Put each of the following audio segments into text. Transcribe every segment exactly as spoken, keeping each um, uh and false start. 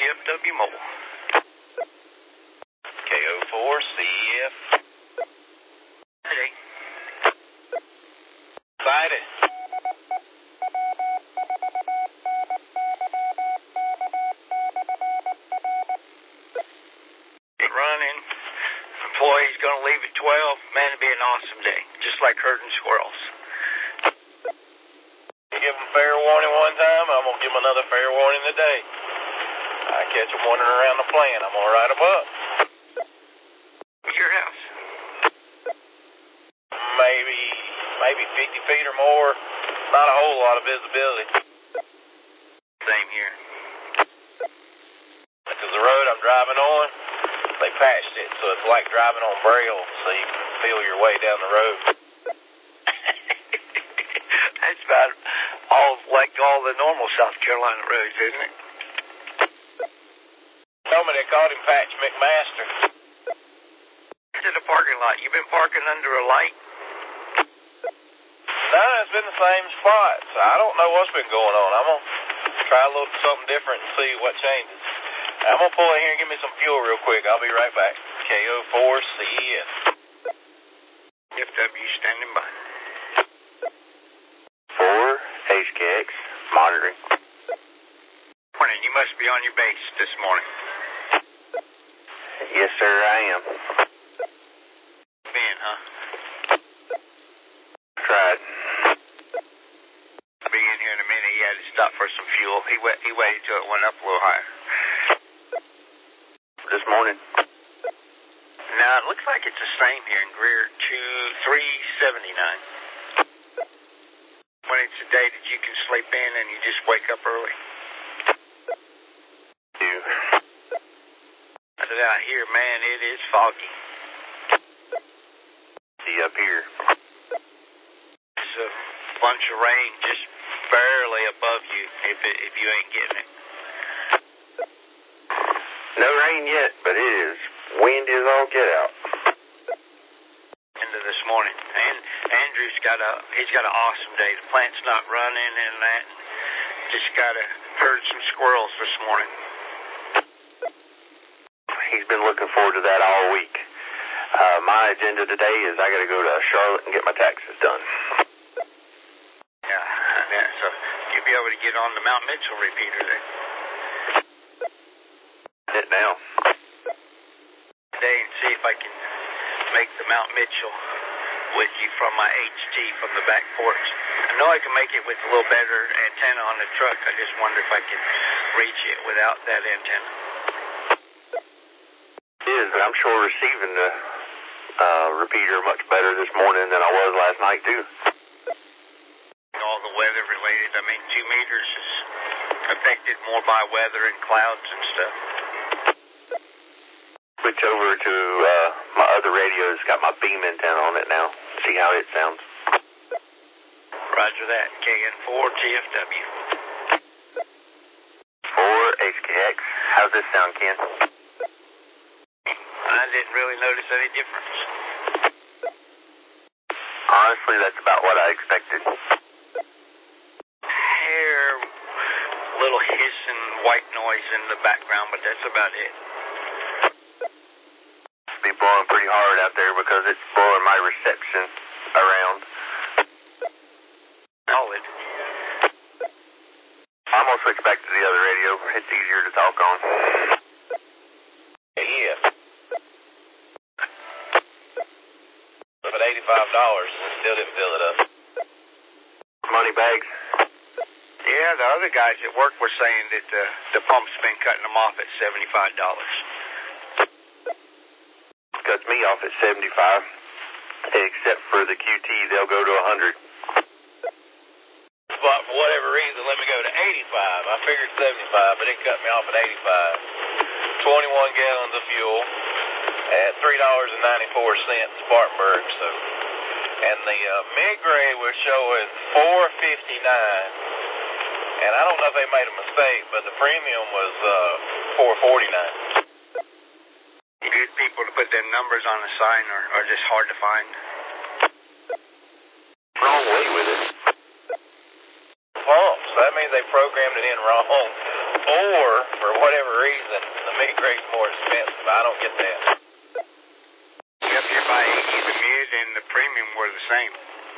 F W Mobile. K O four C E F. Hey. Sighted. Running. Employee's going to leave at twelve. Man, it'd be an awesome day. Just like herding squirrels. You give them fair warning one time, I'm going to give them another fair warning today. I catch them wandering around the plant, I'm going to write them up. Your house? Maybe, maybe fifty feet or more. Not a whole lot of visibility. Same here. Because the road I'm driving on, they patched it, so it's like driving on braille, so you can feel your way down the road. That's about all like all the normal South Carolina roads, isn't it? Told me they called him Patch McMaster. To the parking lot. You been parking under a light? No, it's been the same spot. So I don't know what's been going on. I'm going to try a little something different and see what changes. I'm going to pull in here and give me some fuel real quick. I'll be right back. K O four C E F. F W standing by. four H K X monitoring. Morning. You must be on your base this morning. Yes, sir, I am. Ben, huh? Tried. I'll be in here in a minute. He had to stop for some fuel. He wait, he waited till it went up a little higher. This morning? Now, it looks like it's the same here in Greer, two three seventy-nine. When it's a day that you can sleep in and you just wake up early. Two. Out here, man, it is foggy. See up here. It's a bunch of rain just barely above you if it, if you ain't getting it. No rain yet, but it is windy as all get out. Into this morning. And Andrew's got a he's got an awesome day. The plant's not running and that. Just gotta herd some squirrels this morning. He's been looking forward to that all week. Uh, my agenda today is I got to go to Charlotte and get my taxes done. Yeah, yeah, so you'll be able to get on the Mount Mitchell repeater then. It now. Today and see if I can make the Mount Mitchell with you from my H T from the back porch. I know I can make it with a little better antenna on the truck. I just wonder if I can reach it without that antenna. Is, but I'm sure receiving the uh, repeater much better this morning than I was last night, too. All the weather related. I mean, two meters is affected more by weather and clouds and stuff. Switch over to uh, my other radio. It's got my beam antenna on it now. See how it sounds. Roger that. K N four T F W. four H K X. How's this sound, Ken? I didn't really notice any difference. Honestly, that's about what I expected. Hair, little hissing white noise in the background, but that's about it. It's be blowing pretty hard out there because it's blowing my reception around. Solid. I'm going to switch back to the other radio. It's easier to talk on. Yeah. At eighty-five dollars, still didn't fill it up. Money bags? Yeah, the other guys at work were saying that the, the pump's been cutting them off at seventy-five dollars. Cuts me off at seventy-five dollars. Except for the Q T, they'll go to one hundred dollars. But for whatever reason, let me go to eighty-five dollars. I figured seventy-five dollars, but it cut me off at eighty-five dollars. twenty-one gallons of fuel at three dollars and ninety-four cents Spartanburg. So, and the uh, mid-grade was showing four fifty-nine. And I don't know if they made a mistake, but the premium was uh, four forty-nine. Good people to put their numbers on the sign are, are just hard to find. Wrong way with it. Pumps. That means they they programmed it in wrong, or for whatever reason, the mid grade's more expensive. I don't get that. Yep, you're by eighty, the mid and the premium were the same.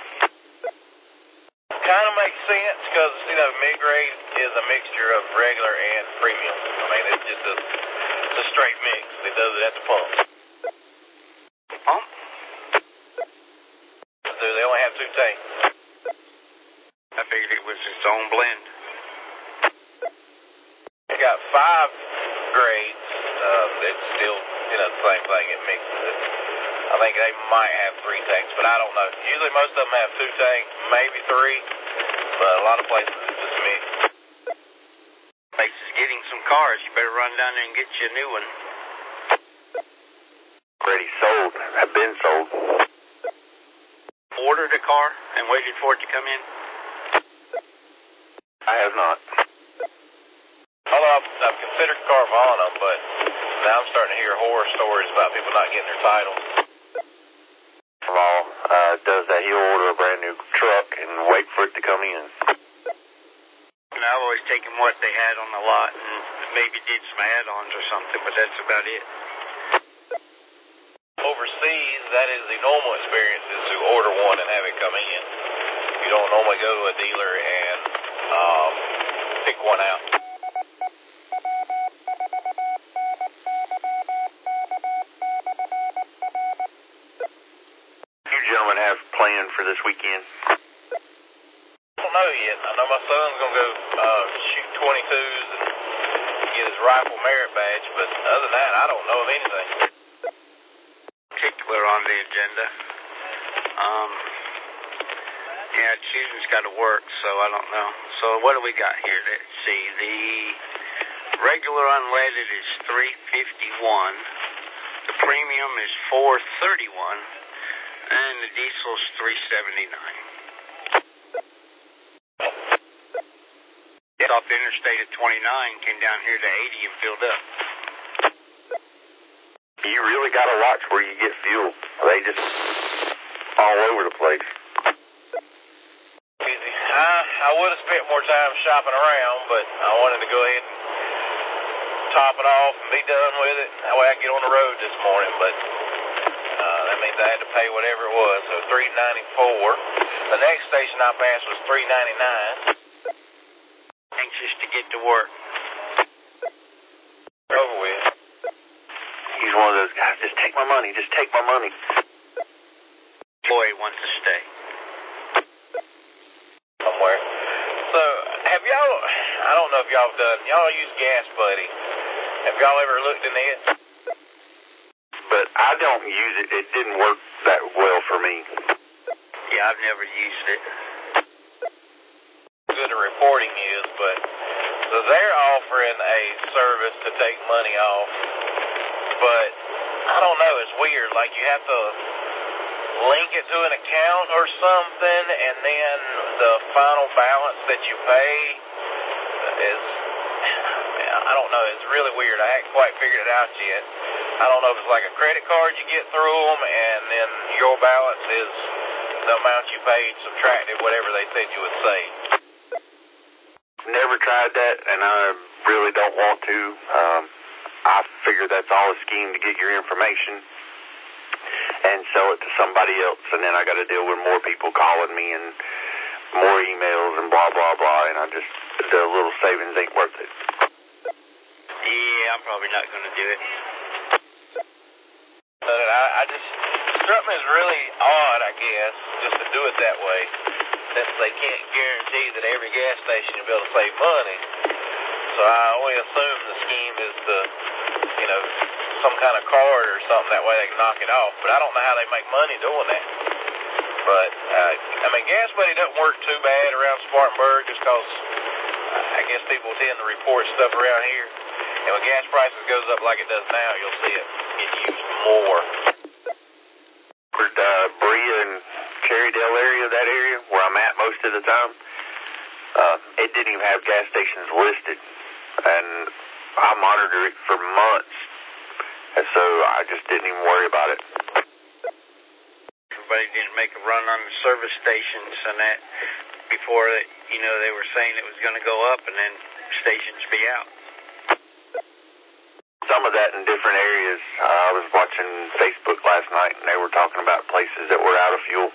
Kind of makes sense because, you know, mid-grade is a mixture of regular and premium. I mean, it's just a, it's a straight mix. It does it at the pump. Pump? So they only have two tanks. I figured it was its own blend. They got five grades. Um, it's still, you know, the same thing. It mixes it. I think they might have three tanks, but I don't know. Usually most of them have two tanks, maybe three, but a lot of places it's just mixed. Places getting some cars. You better run down there and get you a new one. Already sold. Have been sold. Ordered a car and waited for it to come in? I have not. Although I've, I've considered Carvana, but now I'm starting to hear horror stories about people not getting their titles. Uh, does that he'll order a brand new truck and wait for it to come in. And I've always taken what they had on the lot and maybe did some add-ons or something, but that's about it. Overseas, that is the normal experience, is to order one and have it come in. You don't normally go to a dealer and um, pick one out. Gentlemen have planned for this weekend? I don't know yet. I know my son's going to go uh, shoot twenty-twos and get his rifle merit badge, but other than that, I don't know of anything. Particular on the agenda. Um, yeah, Susan's got to work, so I don't know. So what do we got here? Let's see. The regular unleaded is three fifty-one. The premium is four thirty-one. And the diesel's three seventy-nine. Off the interstate at twenty-nine, came down here to eighty and filled up. You really got to watch where you get fuel. They just all over the place. Easy. I, I would have spent more time shopping around, but I wanted to go ahead and top it off and be done with it. That way I can get on the road this morning, but Uh, that means I had to pay whatever it was, so three ninety-four. The next station I passed was three ninety-nine. Anxious to get to work. Over with. He's one of those guys, just take my money, just take my money. Boy wants to stay. Somewhere. So, have y'all, I don't know if y'all have done, y'all use Gas Buddy. Have y'all ever looked in it? But I don't use it. It didn't work that well for me. Yeah, I've never used it. Good the reporting is, but so they're offering a service to take money off, but I don't know. It's weird. Like you have to link it to an account or something, and then the final balance that you pay is, I don't know. It's really weird. I haven't quite figured it out yet. I don't know if it's like a credit card you get through them, and then your balance is the amount you paid subtracted whatever they said you would save. Never tried that, and I really don't want to. Um, I figure that's all a scheme to get your information and sell it to somebody else, and then I got to deal with more people calling me and more emails and blah, blah, blah, and I just, the little savings ain't worth it. Yeah, I'm probably not going to do it. But I, I just, struck me as really odd, I guess, just to do it that way, since they can't guarantee that every gas station you'll be able to save money. So I only assume the scheme is to, you know, some kind of card or something, that way they can knock it off. But I don't know how they make money doing that. But, uh, I mean, Gas Buddy doesn't work too bad around Spartanburg just because I guess people tend to report stuff around here. And when gas prices goes up like it does now, you'll see it get used more. Uh, Berea and Cherrydale area, that area, where I'm at most of the time, uh, it didn't even have gas stations listed. And I monitored it for months. And so I just didn't even worry about it. Everybody didn't make a run on the service stations and that. before that, you know, they were saying it was going to go up and then stations be out. Some of that in different areas. Uh, I was watching Facebook last night, and they were talking about places that were out of fuel.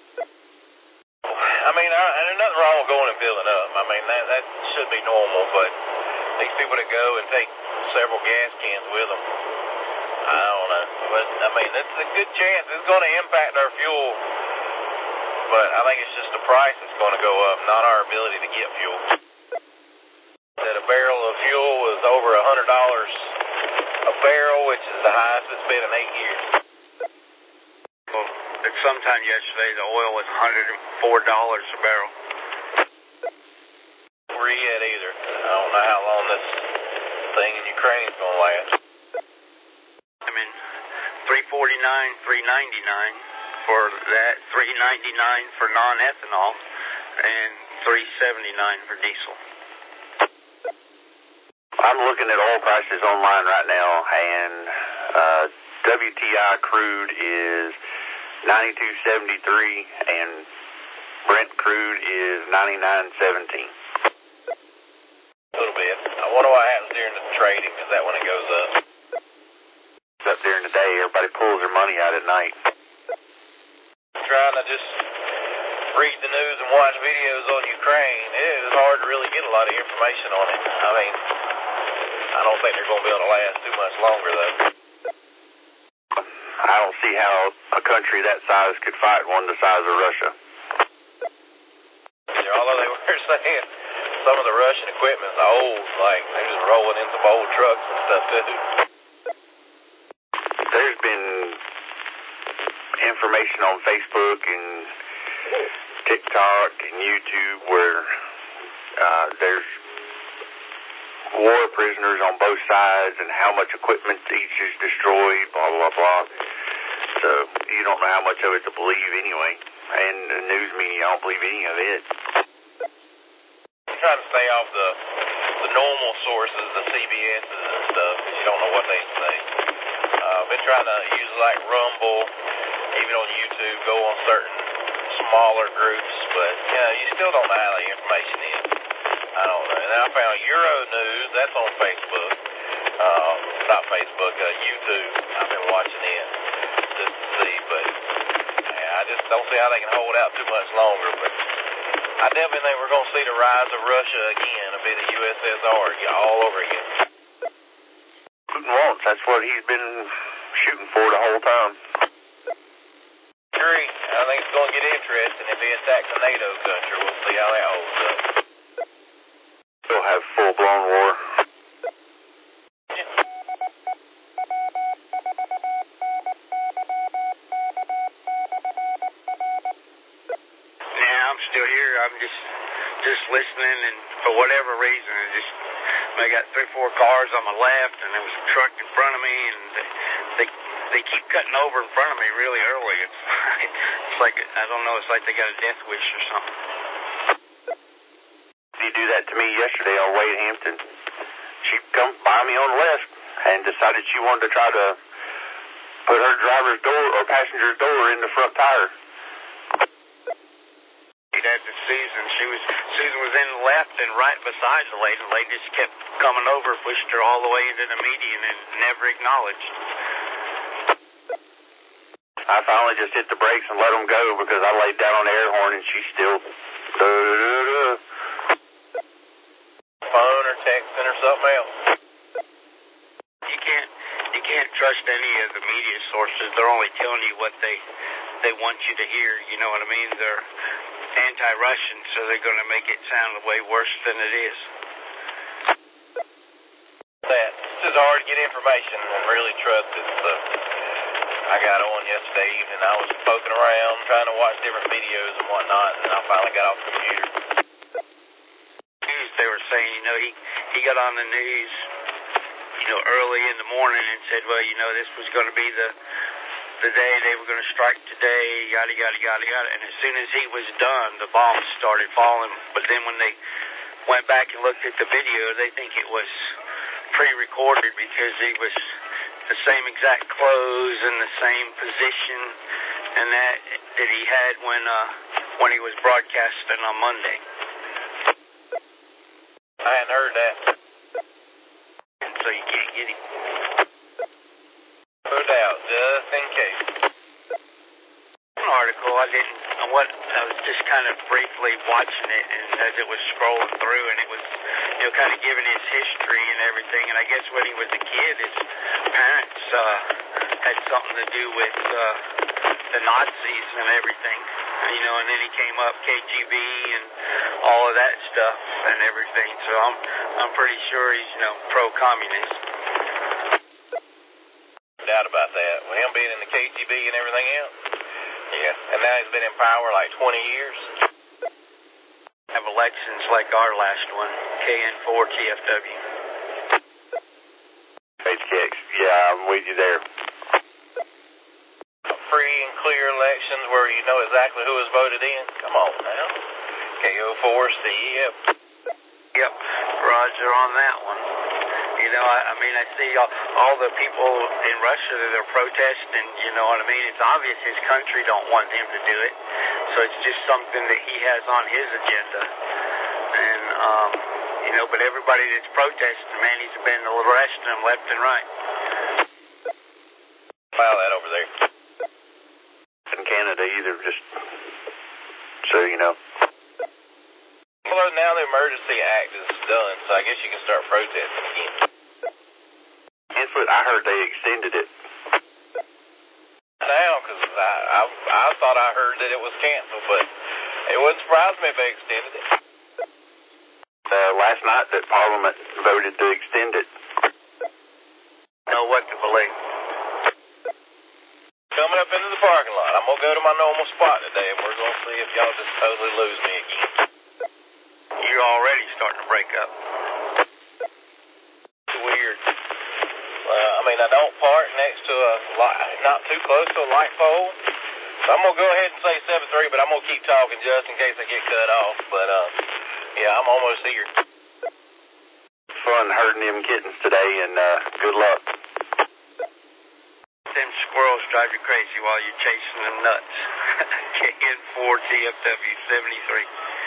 I mean, I, and there's nothing wrong with going and filling up. I mean, that, that should be normal, but these people that go and take several gas cans with them, I don't know. But, I mean, it's a good chance it's going to impact our fuel, but I think it's just the price that's going to go up, not our ability to get fuel. That a barrel of fuel was over one hundred dollars a barrel, which is the highest it's been in eight years. Well, at sometime yesterday, the oil was one hundred four dollars a barrel. Where you at either. I don't know how long this thing in Ukraine is going to last. I mean, three forty-nine, three ninety-nine for that, three ninety-nine for non-ethanol, and three seventy-nine for diesel. I'm looking at oil prices online right now, and uh, W T I crude is ninety-two seventy-three, and Brent crude is ninety-nine seventeen. A little bit. I wonder what happens during the trading. Is that when it goes up? It's up during the day. Everybody pulls their money out at night. Trying to just read the news and watch videos on Ukraine. It is hard to really get a lot of information on it. I mean, I don't think they're going to be able to last too much longer, though. I don't see how a country that size could fight one the size of Russia. Yeah, although they were saying some of the Russian equipment's old, like they're just rolling in some old trucks and stuff, too. There's been information on Facebook and TikTok and YouTube where uh, there's war prisoners on both sides and how much equipment each is destroyed, blah, blah, blah. So you don't know how much of it to believe anyway. And the news media, I don't believe any of it. I'm trying to stay off the, the normal sources, the C B S's and stuff, because you don't know what they say. Uh, I've been trying to use like Rumble, even on YouTube, go on certain smaller groups, but you know, you still don't know how the information is. I don't know. And then I found Euro News, that's on Facebook. Uh, not Facebook, uh, YouTube. I've been watching it just to see, but yeah, I just don't see how they can hold out too much longer. But I definitely think we're going to see the rise of Russia again, a bit of U S S R all over again. Putin wants, that's what he's been shooting for the whole time. Agree. I think it's going to get interesting if he attacks a NATO country. We'll see how that holds up. We'll have full-blown war. Yeah, I'm still here. I'm just just listening, and for whatever reason, I just I got three, four cars on my left, and there was a truck in front of me, and they they, they keep cutting over in front of me really early. It's it's like I don't know. It's like they got a death wish or something. He do that to me yesterday on Wade Hampton. She come by me on the left and decided she wanted to try to put her driver's door or passenger's door in the front tire. That's Susan. She was Susan was in the left and right beside the lady. The lady just kept coming over, pushed her all the way into the median and never acknowledged. I finally just hit the brakes and let them go because I laid down on the air horn and she still uh, phone or texting or something else. You can't you can't trust any of the media sources. They're only telling you what they they want you to hear. You know what I mean? They're anti-Russian, so they're going to make it sound way worse than it is. That it's just hard to get information and really trust it. So I got on yesterday evening. I was poking around, trying to watch different videos and whatnot, and I finally got off the computer. They were saying, you know, he, he got on the news, you know, early in the morning and said, well, you know, this was going to be the the day they were going to strike today, yada, yada, yada, yada. And as soon as he was done, the bombs started falling. But then when they went back and looked at the video, they think it was pre-recorded because he was the same exact clothes and the same position and that that he had when uh, when he was broadcasting on Monday. I hadn't heard that. And so you can't get him. No doubt, just in case. An article, I didn't, what, I was just kind of briefly watching it, and as it was scrolling through, and it was, you know, kind of giving his history and everything, and I guess when he was a kid, his parents uh, had something to do with uh, the Nazis and everything, you know, and then he came up K G B and all of that stuff and everything, so I'm, I'm pretty sure he's, you know, pro-communist. No doubt about that. With him being in the K G B and everything else. Yeah, and now he's been in power like twenty years. Have elections like our last one, K N four T F W. H K X, yeah, I'm with you there. Free and clear elections where you know exactly who was voted in. Come on now. K O four C, yep. Yep, Roger on that one. You know, I, I mean, I see all, all the people in Russia that are protesting, you know what I mean? It's obvious his country don't want him to do it. So it's just something that he has on his agenda. And, um, you know, but everybody that's protesting, man, he's been arresting them left and right. File that over there. In Canada either, just so you know. Although now the Emergency Act is done, so I guess you can start protesting again. I heard they extended it. Now, because I, I, I thought I heard that it was canceled, but it wouldn't surprise me if they extended it. Uh, last night that Parliament voted to extend it. Know what to believe. Coming up into the parking lot. I'm going to go to my normal spot today, and we're going to see if y'all just totally lose me again. You're already starting to break up. It's weird. Uh, I mean, I don't park next to a light, not too close to a light pole. So I'm going to go ahead and say seven three, but I'm going to keep talking just in case I get cut off. But, uh, yeah, I'm almost here. Fun herding them kittens today, and uh, good luck. Them squirrels drive you crazy while you're chasing them nuts. K N four T F W seventy-three.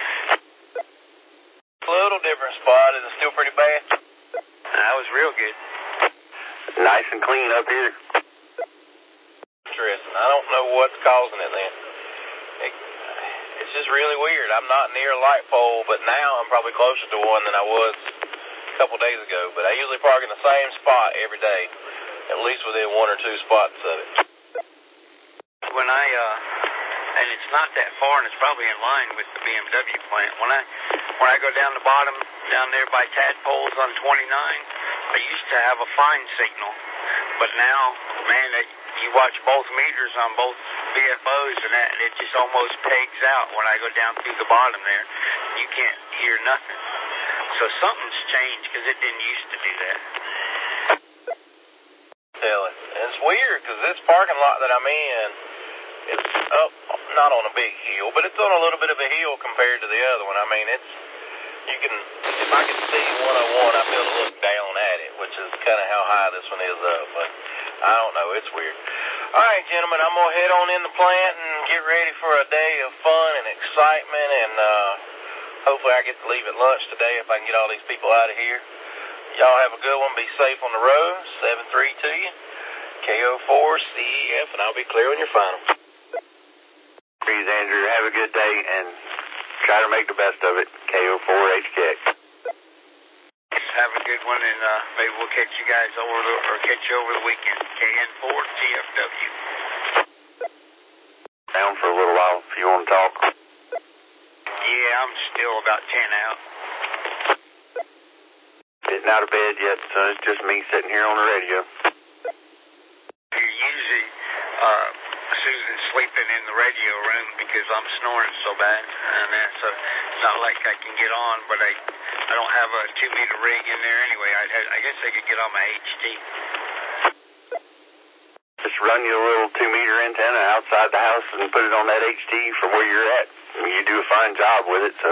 A little different spot. Is it still pretty bad? That was real good. Nice and clean up here. Interesting. I don't know what's causing it then. It, it's just really weird. I'm not near a light pole, but now I'm probably closer to one than I was a couple days ago. But I usually park in the same spot every day, at least within one or two spots of it. When I, uh, and it's not that far, and it's probably in line with the B M W plant. When I, when I go down the bottom, down there by Tadpoles on twenty-nine, I used to have a fine signal, but now, man, it, you watch both meters on both V F Os, and, that, and it just almost pegs out when I go down through the bottom there. You can't hear nothing. So something's changed, because it didn't used to do that. Telling. And it's weird, because this parking lot that I'm in, it's up, not on a big hill, but it's on a little bit of a hill compared to the other one. I mean, it's, you can, if I can see one oh one, I'll be able to look down at it, which is kind of how high this one is up, but I don't know, it's weird. All right, gentlemen, I'm going to head on in the plant and get ready for a day of fun and excitement, and uh, hopefully I get to leave at lunch today if I can get all these people out of here. Y'all have a good one. Be safe on the road. seven three to you. K O four C E F, and I'll be clear when you're final. Please, Andrew, have a good day, and try to make the best of it. K O four H K X. Have a good one, and uh, maybe we'll catch you guys over the, or catch you over the weekend. K N four T F W. Down for a little while if you want to talk. Yeah, I'm still about ten out. Getting out of bed yet, so it's just me sitting here on the radio. You're usually uh, Susan sleeping in the radio room because I'm snoring so bad, and that, so it's not like I can get on, but I I don't have a two meter rig in there anyway. I I guess I could get on my H D. Just run you a little two meter antenna outside the house and put it on that H D from where you're at. You do a fine job with it, so.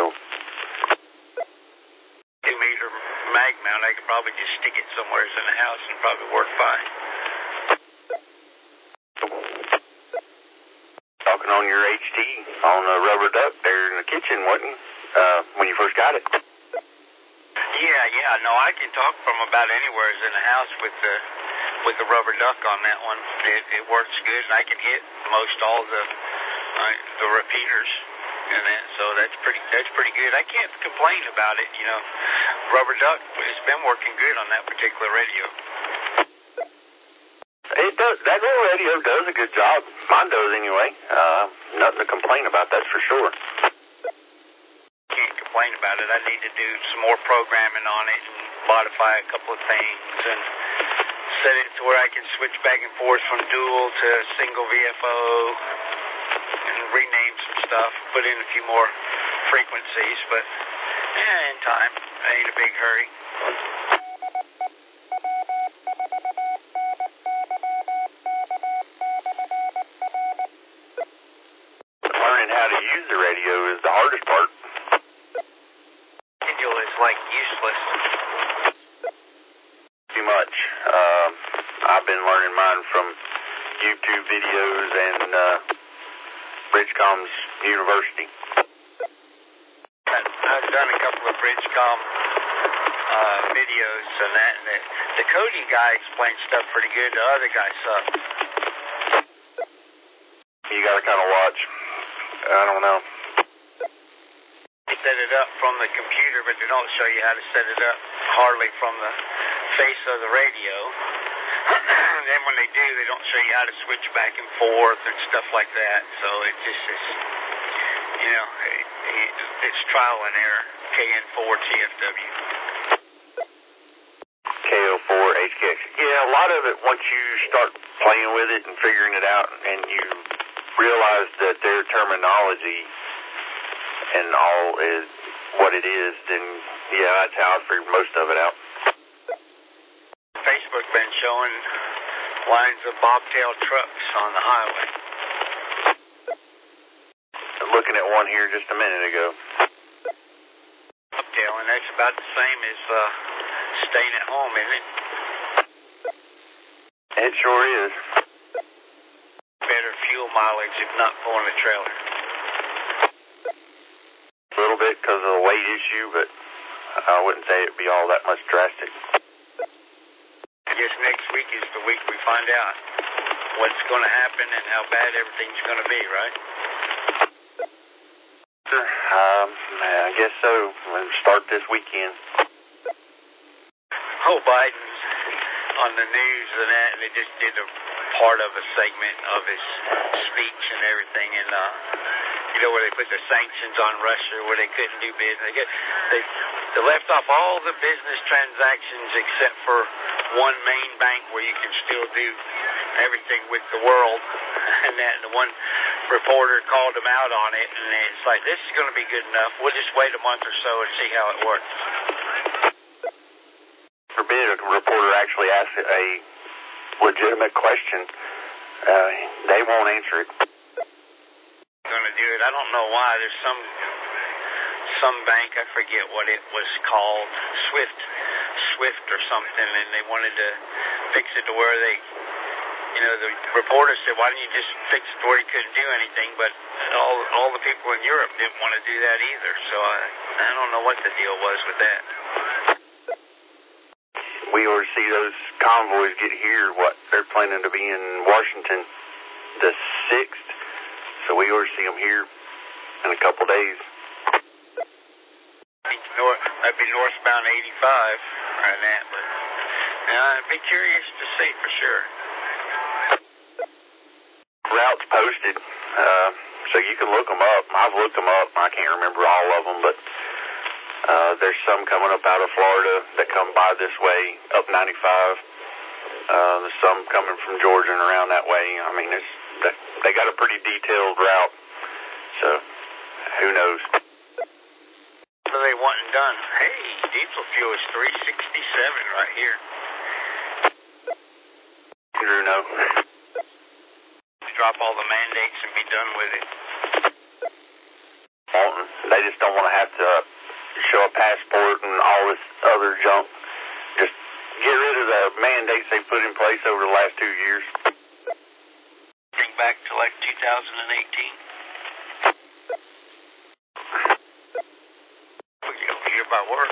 Two meter mag mount, I could probably just stick it somewhere in the house and probably work fine. Talk smoking on your H T on a rubber duck there in the kitchen, wasn't you, uh, when you first got it? Yeah, yeah. No, I can talk from about anywhere in the house with the with the rubber duck on that one. It, it works good, and I can hit most all the uh, the repeaters and that. So that's pretty that's pretty good. I can't complain about it. You know, rubber duck has been working good on that particular radio. It does. That little radio does a good job. Mine does anyway. Uh, nothing to complain about, that's for sure. Can't complain about it. I need to do some more programming on it and modify a couple of things and set it to where I can switch back and forth from dual to single V F O and rename some stuff, put in a few more frequencies, but yeah, in time. I ain't a big hurry. Learning how to use the radio is the hardest part. Manual is like useless. Too much. Uh, I've been learning mine from YouTube videos and uh, Bridgecom's University. I've done a couple of Bridgecom uh, videos and that, and the, the coding guy explains stuff pretty good. The other guy sucks. You gotta kind of watch. I don't know. They set it up from the computer, but they don't show you how to set it up hardly from the face of the radio. And then when they do, they don't show you how to switch back and forth and stuff like that. So it just is, you know, it, it, it's trial and error. K N four T F W. K O four H K X. Yeah, a lot of it, once you start playing with it and figuring it out and you realize that their terminology and all is what it is, then yeah, that's how I figured most of it out. Facebook been showing lines of bobtail trucks on the highway. Looking at one here just a minute ago. Bobtail, and that's about the same as uh, staying at home, isn't it? It sure is. Better fuel mileage if not pulling a trailer. A little bit because of the weight issue, but I wouldn't say it'd be all that much drastic. I guess next week is the week we find out what's going to happen and how bad everything's going to be, right? Um, I guess so. We'll start this weekend. Oh, Biden's on the news and that, and they just did a part of a segment of his speech and everything, and uh, you know, where they put the sanctions on Russia, where they couldn't do business. They, get, they, they left off all the business transactions except for one main bank where you can still do everything with the world, and that and the one reporter called them out on it, and it's like, this is going to be good enough. We'll just wait a month or so and see how it works. Forbid a reporter actually asks a legitimate question, uh, they won't answer it. Going to do it. I don't know why. There's some some bank, I forget what it was called, Swift, Swift or something, and they wanted to fix it to where they, you know, the reporter said, why didn't you just fix it to where he couldn't do anything? But all all the people in Europe didn't want to do that either. So I, I don't know what the deal was with that. We ought to see those convoys get here. What they're planning to be in Washington the sixth, so we ought to see them here in a couple days. North, that'd be northbound eighty-five right now, but yeah, I'd be curious to see for sure. Routes posted, uh, so you can look them up. I've looked them up. I can't remember all of them, but uh, there's some coming up out of Florida that come by this way, up ninety-five. Uh, there's some coming from Georgia and around that way. I mean, it's, they got a pretty detailed route, so who knows? What are they wanting done? Hey, diesel fuel is three sixty-seven right here. Drew, no. Drop all the mandates and be done with it. Wanting. They just don't want to have to show a passport and all this other junk. Just get rid of the mandates they put in place over the last two years. Think back to like two thousand eighteen. You're by work.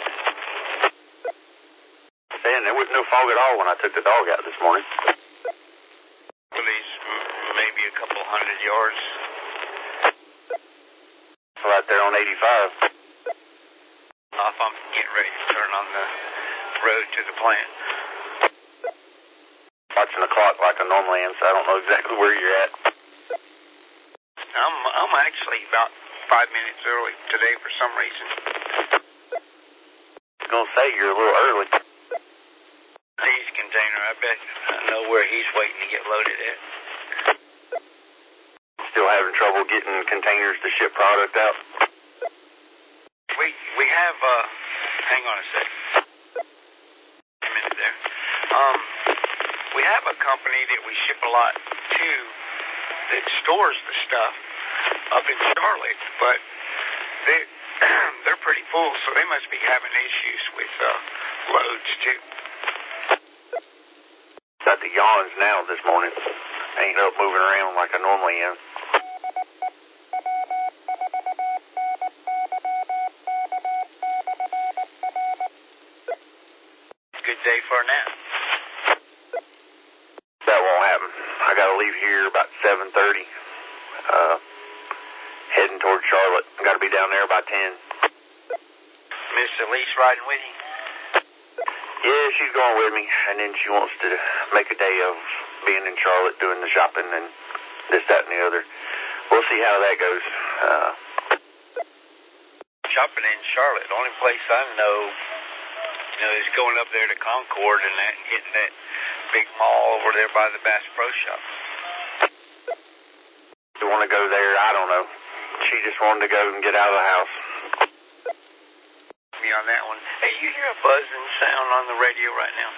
And there was no fog at all when I took the dog out this morning. Well, he's maybe a couple hundred yards. Right there on eighty-five. Off, I'm getting ready to turn on the road to the plant. Watching the clock like I normally am, so I don't know exactly where you're at. I'm I'm actually about five minutes early today for some reason. I was gonna say you're a little early. He's container, I bet I know where he's waiting to get loaded at. Still having trouble getting containers to ship product out? We we have uh hang on a sec. A minute there. Um we have a company that we ship a lot to that stores the stuff up in Charlotte, but they they're pretty full, so they must be having issues with uh loads too. Got the yawns now this morning. Ain't up moving around like I normally am. Good day for a nap. That won't happen. I gotta leave here about seven thirty. Uh, heading toward Charlotte. I gotta be down there by ten. Miss Elise riding with you? Yeah, she's going with me, and then she wants to make a day of being in Charlotte, doing the shopping and this, that, and the other. We'll see how that goes. Uh, shopping in Charlotte, the only place I know, you know, is going up there to Concord and that, and getting that big mall over there by the Bass Pro Shop. You want to go there? I don't know. She just wanted to go and get out of the house. Me on that one. Hey, you hear a buzzing sound on the radio right now?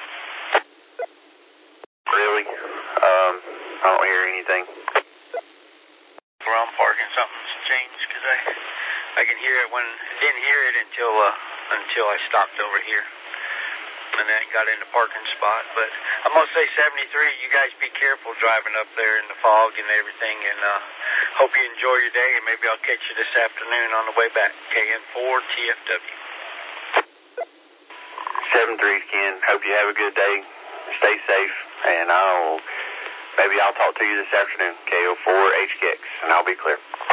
Really? Um, I don't hear anything. Where I'm parking, something's changed because I, I can hear it when I didn't hear it until uh, until I stopped over here, and then got in the parking spot. But I'm gonna say seventy-three. You guys be careful driving up there in the fog and everything, and uh, hope you enjoy your day. And maybe I'll catch you this afternoon on the way back. K N four T F W. seven three, Ken. Hope you have a good day. Stay safe, and I'll maybe I'll talk to you this afternoon. K O four H K X, and I'll be clear.